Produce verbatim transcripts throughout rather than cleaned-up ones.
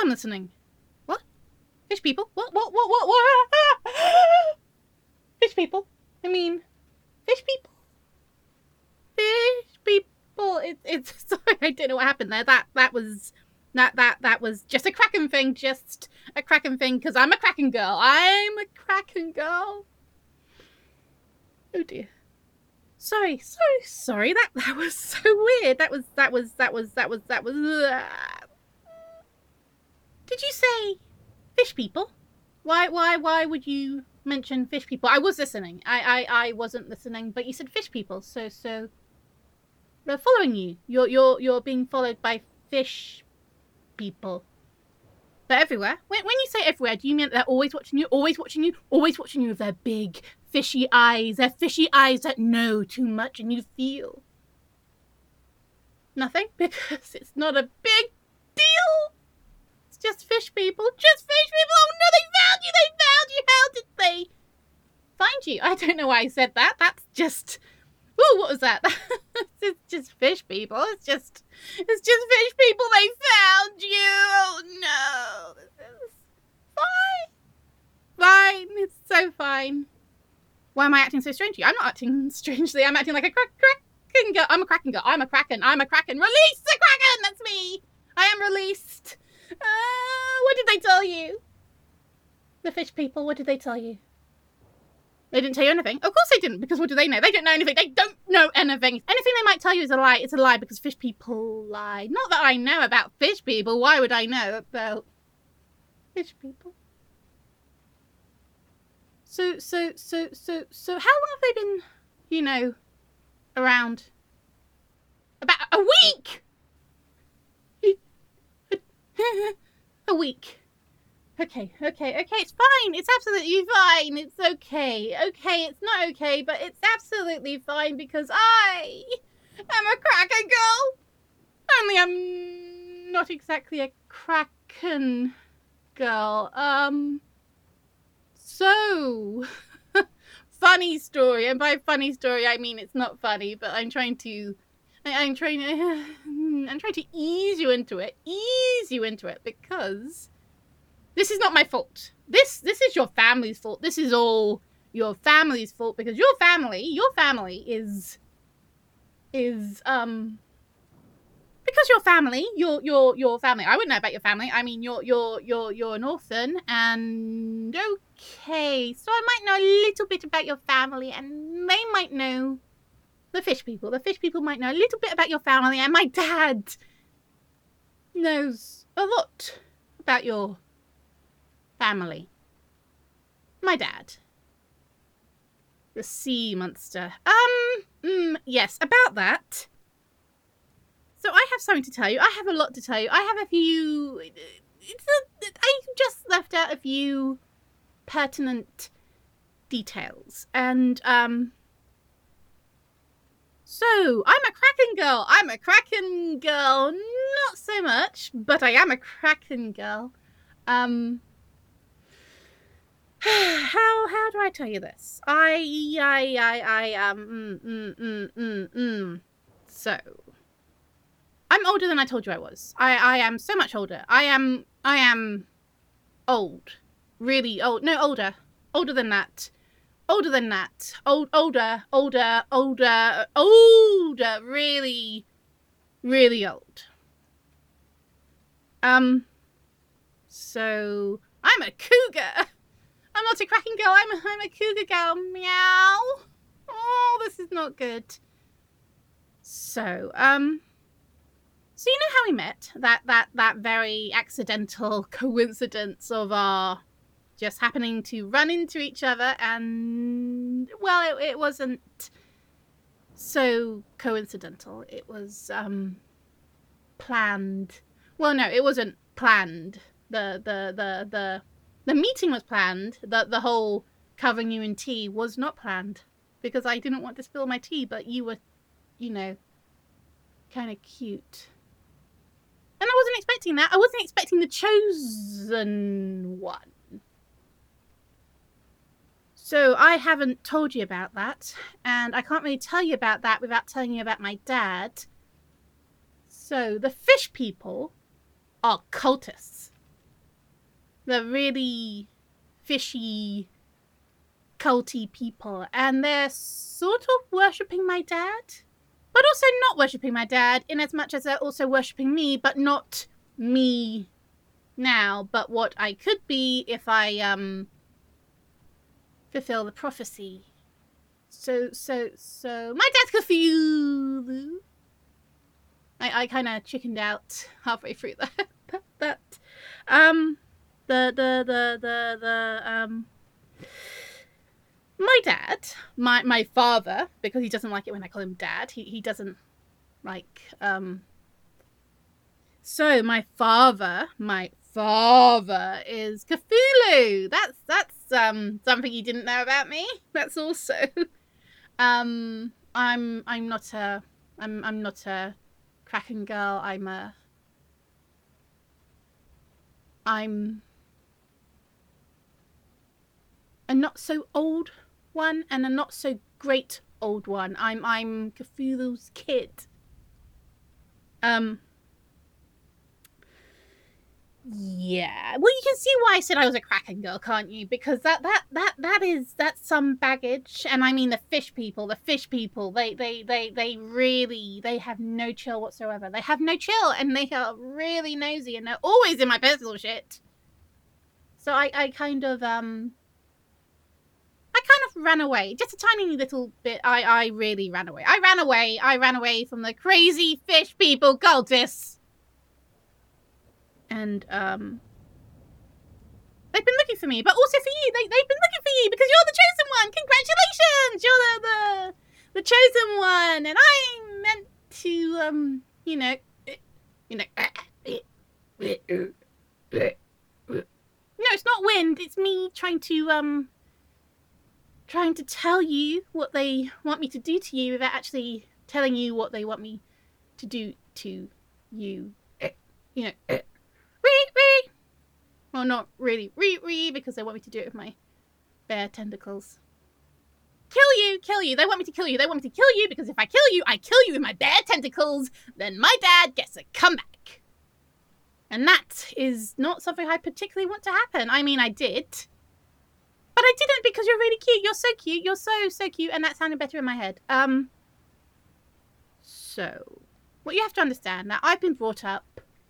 I'm listening. What? Fish people? What? What? What? What? What? Fish people? I mean, fish people? Fish people? It, it's sorry, I don't know what happened there. That that was that that that was just a Kraken thing. Just a Kraken thing because I'm a Kraken girl. I'm a Kraken girl. Oh dear. Sorry, sorry, sorry. That that was so weird. That was that was that was that was that was. Uh... Did you say fish people? Why why why would you mention fish people? I was listening. I I I wasn't listening, but you said fish people. So so. They're following you. You're you're you're being followed by fish people. They're everywhere. When when you say everywhere, do you mean they're always watching you? Always watching you? Always watching you with their big fishy eyes. Their fishy eyes that know too much and you feel nothing because it's not a big deal. It's just fish people. Just fish people. Oh no, they found you. They found you. How did they find you? I don't know why I said that. That's just. Ooh, what was that? It's just fish people. It's just, it's just fish people. They found you. Oh no, this is fine. Fine, it's so fine. Why am I acting so strangely? I'm not acting strangely. I'm acting like a crack, Kraken girl. I'm a Kraken girl. I'm a Kraken. I'm a Kraken. Release the Kraken. That's me. I am released. Uh, what did they tell you? The fish people. What did they tell you? They didn't tell you anything. Of course they didn't, because what do they know? They don't know anything. They don't know anything. Anything they might tell you is a lie. It's a lie because fish people lie. Not that I know about fish people. Why would I know about fish people? So, so, so, so, so, how long have they been, you know, around? About a week! A week. Okay, okay, okay, it's fine. It's absolutely fine. It's okay. Okay, it's not okay, but it's absolutely fine because I am a Kraken girl. Only I'm not exactly a Kraken girl. Um, so, funny story. And by funny story, I mean it's not funny, but I'm trying to, I, I'm trying to, I'm trying to ease you into it. Ease you into it because this is not my fault. This this is your family's fault. This is all your family's fault because your family, your family is is um because your family, your your your family. I wouldn't know about your family. I mean, you're you're you're you're an orphan, and okay, so I might know a little bit about your family, and they might know the fish people. The fish people might know a little bit about your family, and my dad knows a lot about your family. My dad. The sea monster. Um, mm, yes, about that. So I have something to tell you. I have a lot to tell you. I have a few... It's a, I just left out a few pertinent details. And, um... So, I'm a Kraken girl. I'm a Kraken girl. Not so much, but I am a Kraken girl. Um... How how do I tell you this? I I I I um mm, mm, mm, mm, mm. So I'm older than I told you I was. I I am so much older. I am I am old, really old. No, older, older than that, older than that. Old, older, older, older, older. Really, really old. Um. So I'm a cougar. I'm not a Kraken girl, I'm a, I'm a cougar girl. Meow. Oh, this is not good. So, um... So you know how we met? That, that, that very accidental coincidence of our just happening to run into each other and... Well, it, it wasn't so coincidental. It was, um... planned. Well, no, it wasn't planned. The, the, the, the... The meeting was planned. The the whole covering you in tea was not planned. Because I didn't want to spill my tea, but you were, you know, kind of cute. And I wasn't expecting that. I wasn't expecting the chosen one. So I haven't told you about that. And I can't really tell you about that without telling you about my dad. So the fish people are cultists. the really fishy, culty people, and they're sort of worshipping my dad, but also not worshipping my dad, in as much as they're also worshipping me, but not me now, but what I could be if I um fulfill the prophecy. So, so, so, my dad's Cthulhu. I, I kind of chickened out halfway through that. that, that. Um, the, the, the, the, the, um, my dad, my, my father, because he doesn't like it when I call him dad, he, he doesn't like, um, so my father, my father is Cthulhu. That's, that's, um, something you didn't know about me. That's also, um, I'm, I'm not a, I'm, I'm not a Kraken girl. I'm a, I'm a not so old one and a not so great old one. I'm, I'm Cthulhu's kid. Um, Yeah, well, you can see why I said I was a Kraken girl, can't you? Because that that that that is that's some baggage, and I mean the fish people. The fish people, they they they they really they have no chill whatsoever. They have no chill, and they are really nosy, and they're always in my personal shit. So I I kind of um I kind of ran away, just a tiny little bit. I I really ran away. I ran away. I ran away from the crazy fish people cultists. And, um, they've been looking for me, but also for you. They, they've been looking for you because you're the chosen one. Congratulations! You're the, the, the chosen one. And I meant to, um, you know, you know. No, it's not wind. It's me trying to, um, trying to tell you what they want me to do to you without actually telling you what they want me to do to you. You know. Ree, ree. Well, not really ree, ree, because they want me to do it with my bare tentacles. Kill you, kill you. They want me to kill you. They want me to kill you because if I kill you, I kill you with my bare tentacles. Then my dad gets a comeback. And that is not something I particularly want to happen. I mean, I did. But I didn't because you're really cute. You're so cute. You're so, so cute. And that sounded better in my head. Um. So, what you have to understand, that I've been brought up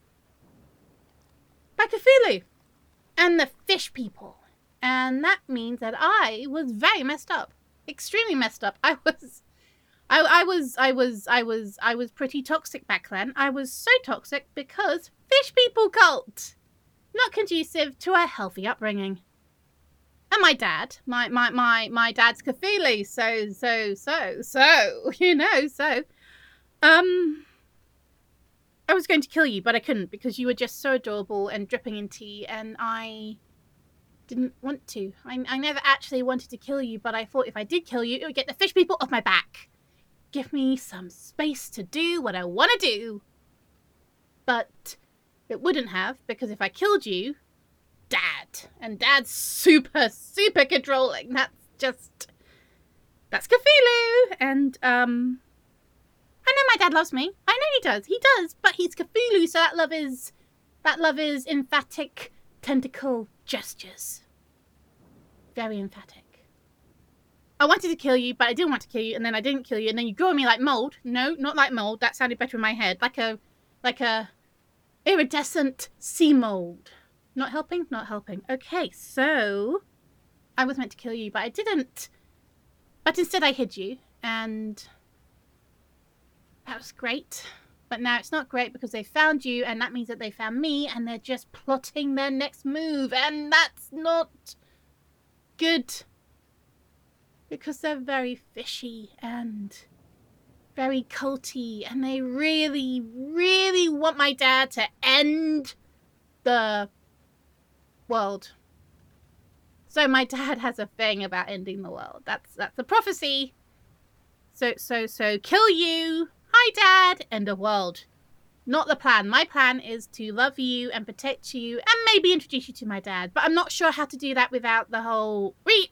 by Cthulhu and the fish people. And that means that I was very messed up. Extremely messed up. I was I, I was I was I was I was pretty toxic back then. I was so toxic because fish people cult. Not conducive to a healthy upbringing. And my dad, my my my my dad's Cthulhu, so so so so you know, so um I was going to kill you, but I couldn't because you were just so adorable and dripping in tea, and I didn't want to. I, I never actually wanted to kill you, but I thought if I did kill you, it would get the fish people off my back. Give me some space to do what I want to do. But it wouldn't have, because if I killed you, Dad. And Dad's super, super controlling. That's just... That's Cthulhu. And, um... I know my dad loves me. I know he does. He does. But he's Cthulhu, so that love is... That love is emphatic tentacle gestures. Very emphatic. I wanted to kill you, but I didn't want to kill you, and then I didn't kill you, and then you grew on me like mold. No, not like mold. That sounded better in my head. Like a... Like a... iridescent sea mold. Not helping? Not helping. Okay, so... I was meant to kill you, but I didn't. But instead I hid you, and... that was great. But now it's not great because they found you, and that means that they found me, and they're just plotting their next move, and that's not good. Because they're very fishy and very culty, and they really, really want my dad to end the world. So my dad has a thing about ending the world. That's that's a prophecy. So so so kill you. Hi, Dad. End of world. Not the plan. My plan is to love you and protect you and maybe introduce you to my dad. But I'm not sure how to do that without the whole...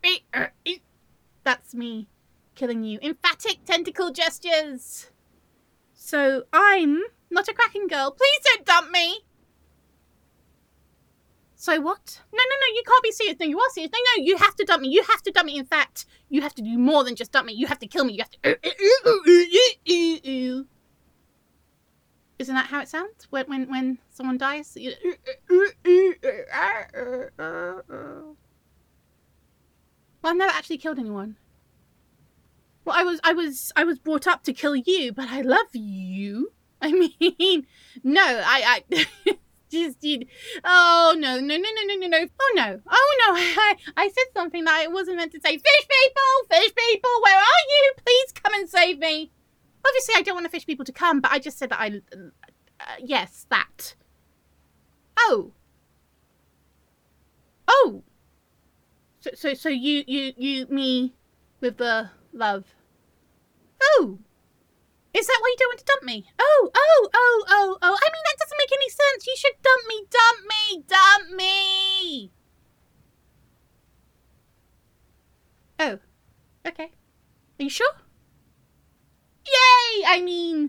That's me killing you. Emphatic tentacle gestures. So I'm not a Kraken girl. Please don't dump me. So what? No, no, no, you can't be serious. No, you are serious. No, no, you have to dump me. You have to dump me. In fact, you have to do more than just dump me. You have to kill me. You have to... Isn't that how it sounds when when, when someone dies? Well, I've never actually killed anyone. Well, I was I was I was brought up to kill you, but I love you. I mean, no, I I just you. Oh no no no no no no no. Oh no oh no. I I said something that I wasn't meant to say. Fish people, fish people, where are you? Please come and save me. Obviously, I don't want the fish people to come, but I just said that I... Uh, yes, that. Oh. Oh. So, so, so you, you, you, me with the love. Oh. Is that why you don't want to dump me? Oh, oh, oh, oh, oh. I mean, that doesn't make any sense. You should dump me, dump me, dump me. Oh. Okay. Are you sure? Yay! I mean,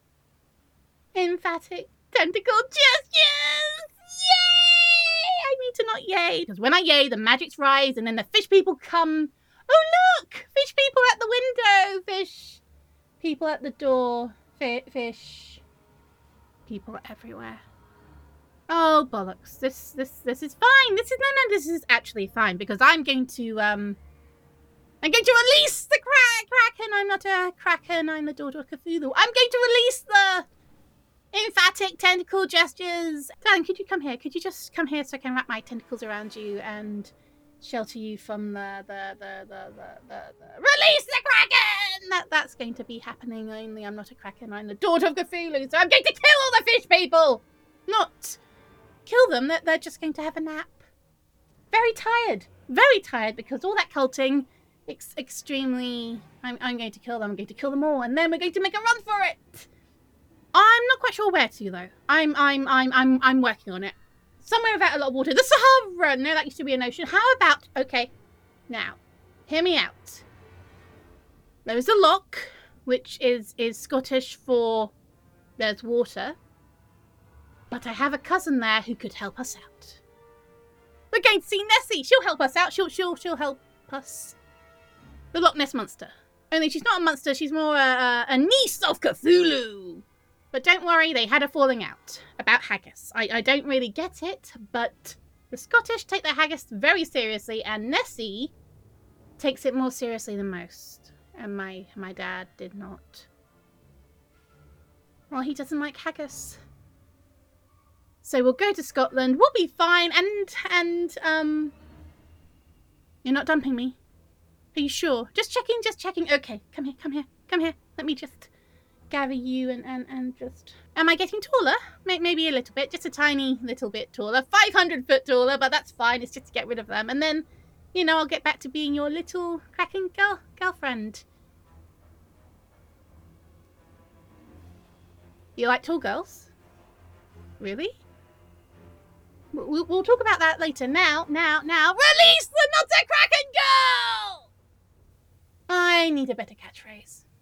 emphatic tentacle gestures! Yay! I need to not yay, because when I yay, the magics rise, and then the fish people come. Oh, look! Fish people at the window! Fish people at the door. F fish people everywhere. Oh, bollocks. This, this, this is fine. This is, no, no, this is actually fine, because I'm going to, um... I'm going to release the cra Kraken. I'm not a Kraken. I'm the daughter of Cthulhu. I'm going to release the emphatic tentacle gestures. Darling, could you come here? Could you just come here so I can wrap my tentacles around you and shelter you from the the the the the, the, the... release the Kraken? That that's going to be happening. Only I'm not a Kraken. I'm the daughter of Cthulhu. So I'm going to kill all the fish people. Not kill them. They're, they're just going to have a nap. Very tired. Very tired because all that culting. Ex extremely... I'm, I'm going to kill them. I'm going to kill them all. And then we're going to make a run for it. I'm not quite sure where to, though. I'm, I'm, I'm, I'm, I'm working on it. Somewhere without a lot of water. The Sahara! No, that used to be an ocean. How about... Okay. Now, hear me out. There is a loch, which is, is Scottish for there's water. But I have a cousin there who could help us out. We're going to see Nessie. She'll help us out. She'll, she'll, she'll help us. The Loch Ness Monster. Only she's not a monster, she's more a, a, a niece of Cthulhu. But don't worry, they had a falling out about haggis. I, I don't really get it, but the Scottish take their haggis very seriously, and Nessie takes it more seriously than most. And my, my dad did not. Well, he doesn't like haggis. So we'll go to Scotland, we'll be fine, and, and, um... You're not dumping me? Are you sure? Just checking, just checking. Okay, come here, come here, come here. Let me just gather you and, and, and just... Am I getting taller? Maybe a little bit, just a tiny little bit taller. five hundred foot taller, but that's fine. It's just to get rid of them. And then, you know, I'll get back to being your little Kraken girl girlfriend. You like tall girls? Really? We'll, we'll talk about that later. Now, now, now. Release the not a Kraken girl! I need a better catchphrase.